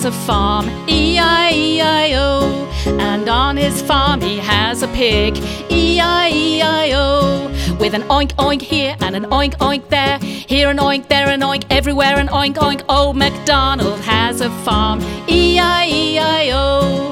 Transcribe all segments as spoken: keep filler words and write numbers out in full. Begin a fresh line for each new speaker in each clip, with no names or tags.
a farm, E I E I O. And on his farm he has a pig, E I E I O. With an oink oink here and an oink oink there, here an oink, there an oink, everywhere an oink oink. Old MacDonald has a farm, E I E I O.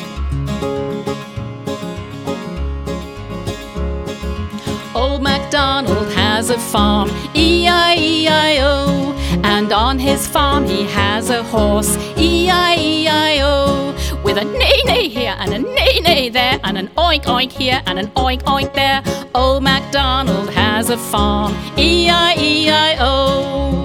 Old MacDonald has a farm, E I E I O. And on his farm he has a horse, E I E I O. With a neigh-neigh here and a neigh-neigh there, and an oink oink here and an oink oink there. Old MacDonald has a farm, E I E I O.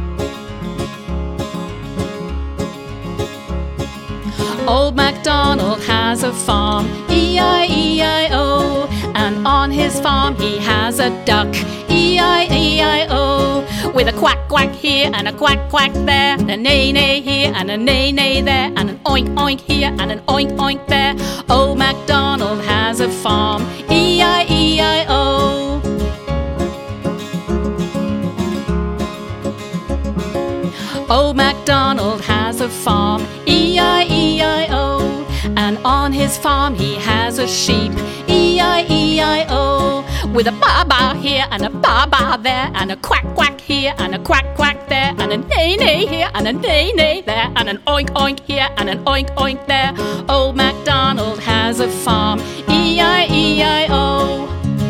Old MacDonald has a farm, E I E I O. And on his farm he has a duck, E I E I O. With a quack quack here and a quack quack there, and a neigh neigh here and a neigh neigh there, and an oink oink here and an oink oink there. Old MacDonald has a farm, E I E I O. Old MacDonald has a farm, E I E I O. And on his farm he has a sheep, E I E I O. With a ba-ba here and a ba-ba there, and a quack quack here and a quack quack there, and a neigh-neigh here and a neigh-neigh there, and an oink oink here and an oink oink there. Old MacDonald has a farm, E I E I O.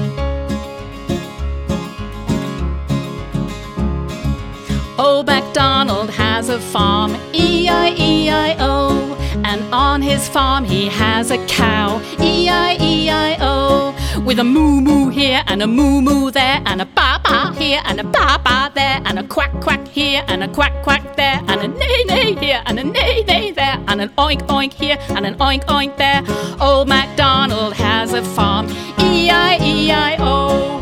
Old MacDonald has a farm, E I E I O. And on his farm he has a cow, E I E I O. With a moo-moo here and a moo-moo there, and a ba-ba here and a ba-ba there, and a quack quack here and a quack quack there, and a neigh-neigh here and a neigh-neigh there, and an oink oink here and an oink oink there. Old MacDonald has a farm, E I E I O.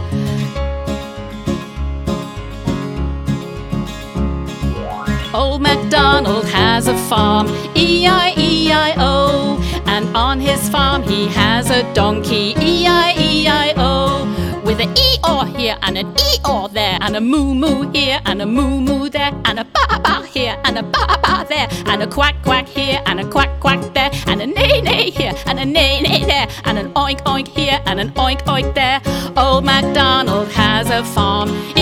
Old MacDonald has a farm, E I E I O. And on his farm he has a donkey, E I E I O. With an ee-aw here and an ee-aw there, and a moo-moo here and a moo-moo there, and a ba-ba here and a ba-ba there, and a quack quack here and a quack quack there, and a neigh-neigh here and a neigh-neigh there, and an oink oink here and an oink oink there. Old MacDonald has a farm,